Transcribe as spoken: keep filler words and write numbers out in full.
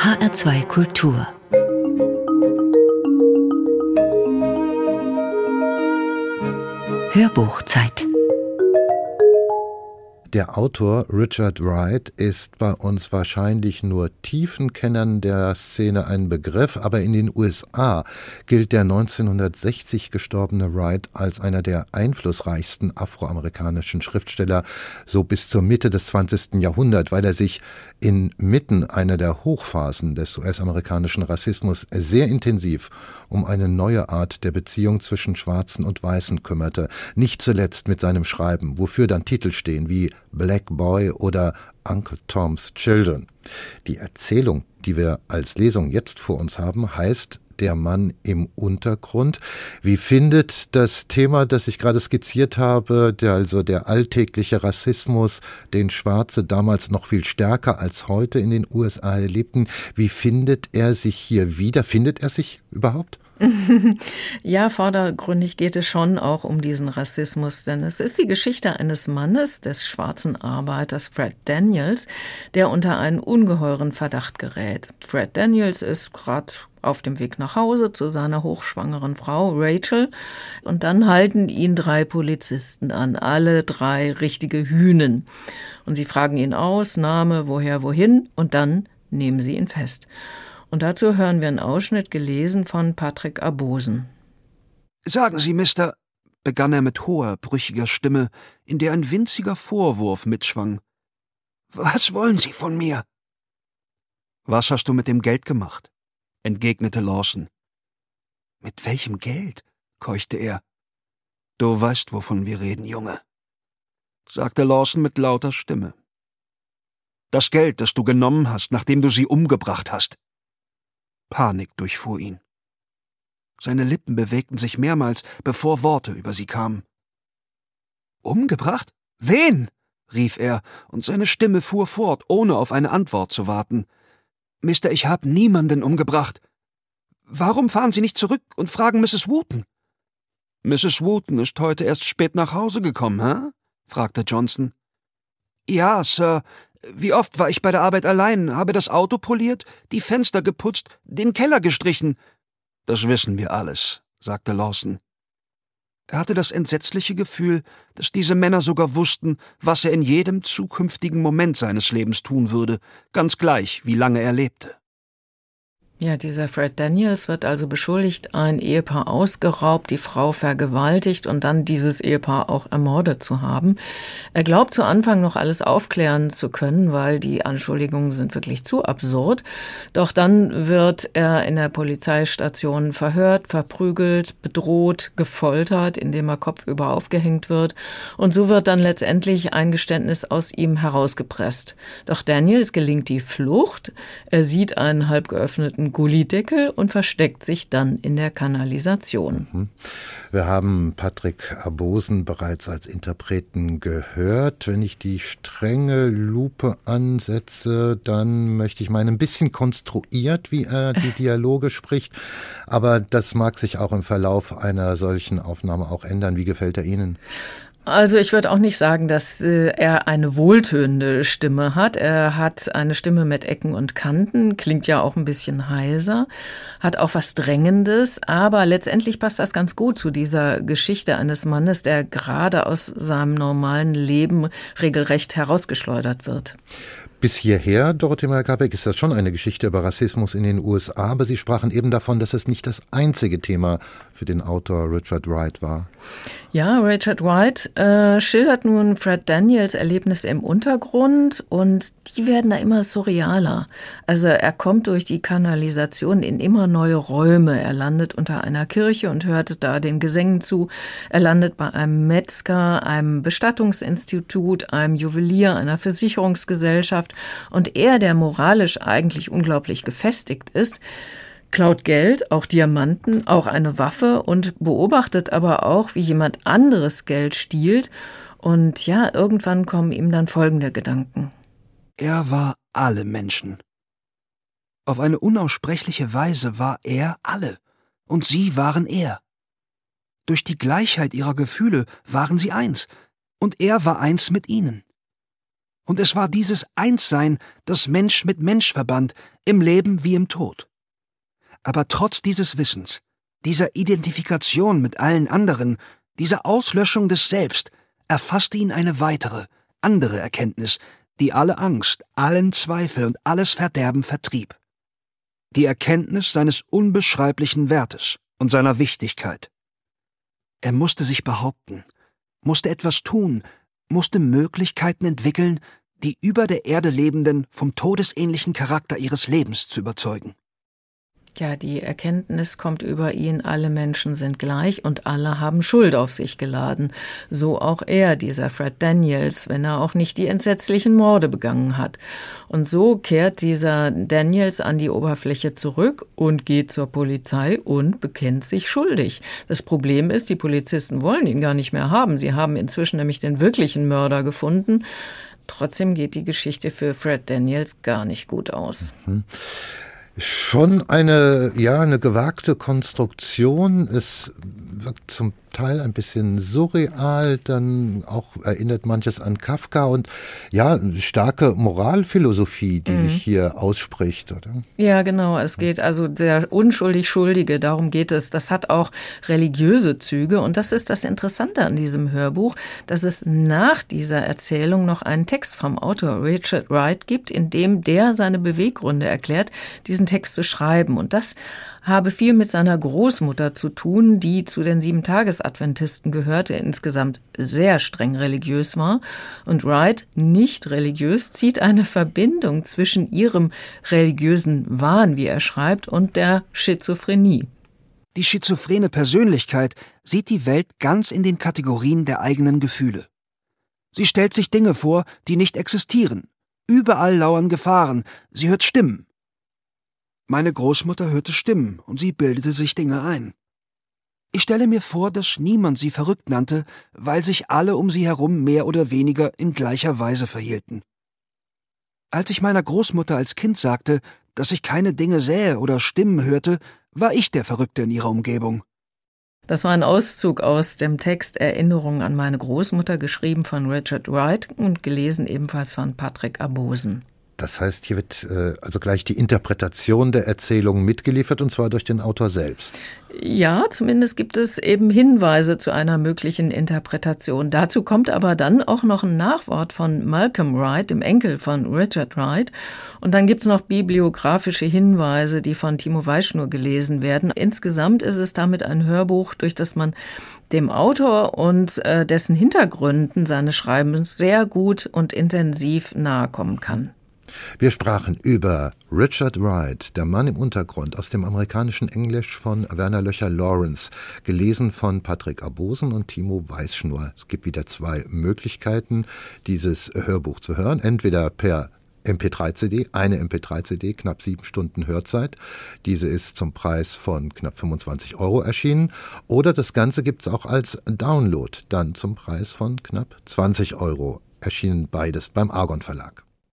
H R zwei Kultur. Hörbuchzeit. Der Autor Richard Wright ist bei uns wahrscheinlich nur Tiefenkennern der Szene ein Begriff, aber in den U S A gilt der neunzehnhundertsechzig gestorbene Wright als einer der einflussreichsten afroamerikanischen Schriftsteller, so bis zur Mitte des zwanzigsten Jahrhunderts, weil er sich inmitten einer der Hochphasen des U S-amerikanischen Rassismus sehr intensiv um eine neue Art der Beziehung zwischen Schwarzen und Weißen kümmerte, nicht zuletzt mit seinem Schreiben, wofür dann Titel stehen wie Black Boy oder Uncle Tom's Children. Die Erzählung, die wir als Lesung jetzt vor uns haben, heißt Der Mann im Untergrund. Wie findet das Thema, das ich gerade skizziert habe, der, also der alltägliche Rassismus, den Schwarze damals noch viel stärker als heute in den U S A erlebten, wie findet er sich hier wieder? Findet er sich überhaupt? Ja, vordergründig geht es schon auch um diesen Rassismus, denn es ist die Geschichte eines Mannes, des schwarzen Arbeiters Fred Daniels, der unter einen ungeheuren Verdacht gerät. Fred Daniels ist gerade auf dem Weg nach Hause zu seiner hochschwangeren Frau Rachel und dann halten ihn drei Polizisten an, alle drei richtige Hünen. Und sie fragen ihn aus, Name, woher, wohin, und dann nehmen sie ihn fest. Und dazu hören wir einen Ausschnitt, gelesen von Patrick Abosen. »Sagen Sie, Mister«, begann er mit hoher, brüchiger Stimme, in der ein winziger Vorwurf mitschwang. »Was wollen Sie von mir?« »Was hast du mit dem Geld gemacht?«, entgegnete Lawson. »Mit welchem Geld?«, keuchte er. »Du weißt, wovon wir reden, Junge«, sagte Lawson mit lauter Stimme. »Das Geld, das du genommen hast, nachdem du sie umgebracht hast.« Panik durchfuhr ihn. Seine Lippen bewegten sich mehrmals, bevor Worte über sie kamen. »Umgebracht? Wen?« rief er, und seine Stimme fuhr fort, ohne auf eine Antwort zu warten. »Mister, ich habe niemanden umgebracht. Warum fahren Sie nicht zurück und fragen Misses Wooten?« »Misses Wooten ist heute erst spät nach Hause gekommen, hä?« fragte Johnson. »Ja, Sir. Wie oft war ich bei der Arbeit allein, habe das Auto poliert, die Fenster geputzt, den Keller gestrichen.« »Das wissen wir alles«, sagte Lawson. Er hatte das entsetzliche Gefühl, dass diese Männer sogar wussten, was er in jedem zukünftigen Moment seines Lebens tun würde, ganz gleich, wie lange er lebte. Ja, dieser Fred Daniels wird also beschuldigt, ein Ehepaar ausgeraubt, die Frau vergewaltigt und dann dieses Ehepaar auch ermordet zu haben. Er glaubt zu Anfang noch alles aufklären zu können, weil die Anschuldigungen sind wirklich zu absurd. Doch dann wird er in der Polizeistation verhört, verprügelt, bedroht, gefoltert, indem er kopfüber aufgehängt wird. Und so wird dann letztendlich ein Geständnis aus ihm herausgepresst. Doch Daniels gelingt die Flucht. Er sieht einen halb geöffneten Gullideckel und versteckt sich dann in der Kanalisation. Wir haben Patrick Abosen bereits als Interpreten gehört. Wenn ich die strenge Lupe ansetze, dann möchte ich meinen, ein bisschen konstruiert, wie er die Dialoge spricht. Aber das mag sich auch im Verlauf einer solchen Aufnahme auch ändern. Wie gefällt er Ihnen? Also ich würde auch nicht sagen, dass äh, er eine wohltönende Stimme hat. Er hat eine Stimme mit Ecken und Kanten, klingt ja auch ein bisschen heiser, hat auch was Drängendes, aber letztendlich passt das ganz gut zu dieser Geschichte eines Mannes, der gerade aus seinem normalen Leben regelrecht herausgeschleudert wird. Bis hierher, Dorothee Malkabek, ist das schon eine Geschichte über Rassismus in den U S A, aber Sie sprachen eben davon, dass es nicht das einzige Thema für den Autor Richard Wright war. Ja, Richard Wright äh, schildert nun Fred Daniels Erlebnisse im Untergrund und die werden da immer surrealer. Also er kommt durch die Kanalisation in immer neue Räume. Er landet unter einer Kirche und hört da den Gesängen zu. Er landet bei einem Metzger, einem Bestattungsinstitut, einem Juwelier, einer Versicherungsgesellschaft. Und er, der moralisch eigentlich unglaublich gefestigt ist, klaut Geld, auch Diamanten, auch eine Waffe und beobachtet aber auch, wie jemand anderes Geld stiehlt. Und ja, irgendwann kommen ihm dann folgende Gedanken. Er war alle Menschen. Auf eine unaussprechliche Weise war er alle, und sie waren er. Durch die Gleichheit ihrer Gefühle waren sie eins, und er war eins mit ihnen. Und es war dieses Einssein, das Mensch mit Mensch verband, im Leben wie im Tod. Aber trotz dieses Wissens, dieser Identifikation mit allen anderen, dieser Auslöschung des Selbst, erfasste ihn eine weitere, andere Erkenntnis, die alle Angst, allen Zweifel und alles Verderben vertrieb. Die Erkenntnis seines unbeschreiblichen Wertes und seiner Wichtigkeit. Er musste sich behaupten, musste etwas tun, musste Möglichkeiten entwickeln, die über der Erde Lebenden vom todesähnlichen Charakter ihres Lebens zu überzeugen. Ja, die Erkenntnis kommt über ihn, alle Menschen sind gleich und alle haben Schuld auf sich geladen. So auch er, dieser Fred Daniels, wenn er auch nicht die entsetzlichen Morde begangen hat. Und so kehrt dieser Daniels an die Oberfläche zurück und geht zur Polizei und bekennt sich schuldig. Das Problem ist, die Polizisten wollen ihn gar nicht mehr haben. Sie haben inzwischen nämlich den wirklichen Mörder gefunden. Trotzdem geht die Geschichte für Fred Daniels gar nicht gut aus. Mhm. Schon eine, ja, eine gewagte Konstruktion. Es wirkt zum Teil ein bisschen surreal, dann auch erinnert manches an Kafka und ja, starke Moralphilosophie, die mhm. sich hier ausspricht, oder? Ja, genau. Es geht also der unschuldig Schuldige, darum geht es. Das hat auch religiöse Züge und das ist das Interessante an diesem Hörbuch, dass es nach dieser Erzählung noch einen Text vom Autor Richard Wright gibt, in dem der seine Beweggründe erklärt, diesen Text zu schreiben. Und das habe viel mit seiner Großmutter zu tun, die zu den Sieben-Tages-Adventisten gehörte, insgesamt sehr streng religiös war. Und Wright, nicht religiös, zieht eine Verbindung zwischen ihrem religiösen Wahn, wie er schreibt, und der Schizophrenie. Die schizophrene Persönlichkeit sieht die Welt ganz in den Kategorien der eigenen Gefühle. Sie stellt sich Dinge vor, die nicht existieren. Überall lauern Gefahren. Sie hört Stimmen. Meine Großmutter hörte Stimmen und sie bildete sich Dinge ein. Ich stelle mir vor, dass niemand sie verrückt nannte, weil sich alle um sie herum mehr oder weniger in gleicher Weise verhielten. Als ich meiner Großmutter als Kind sagte, dass ich keine Dinge sähe oder Stimmen hörte, war ich der Verrückte in ihrer Umgebung. Das war ein Auszug aus dem Text Erinnerungen an meine Großmutter, geschrieben von Richard Wright und gelesen ebenfalls von Patrick Abosen. Das heißt, hier wird äh, also gleich die Interpretation der Erzählung mitgeliefert, und zwar durch den Autor selbst. Ja, zumindest gibt es eben Hinweise zu einer möglichen Interpretation. Dazu kommt aber dann auch noch ein Nachwort von Malcolm Wright, dem Enkel von Richard Wright. Und dann gibt es noch bibliografische Hinweise, die von Timo Weischnur gelesen werden. Insgesamt ist es damit ein Hörbuch, durch das man dem Autor und äh, dessen Hintergründen seines Schreibens sehr gut und intensiv nahe kommen kann. Wir sprachen über Richard Wright, der Mann im Untergrund, aus dem amerikanischen Englisch von Werner Löcher-Lawrence, gelesen von Patrick Abosen und Timo Weißschnur. Es gibt wieder zwei Möglichkeiten, dieses Hörbuch zu hören. Entweder per M P drei C D, eine M P drei C D, knapp sieben Stunden Hörzeit. Diese ist zum Preis von knapp fünfundzwanzig Euro erschienen. Oder das Ganze gibt es auch als Download, dann zum Preis von knapp zwanzig Euro. Erschienen beides beim Argon Verlag.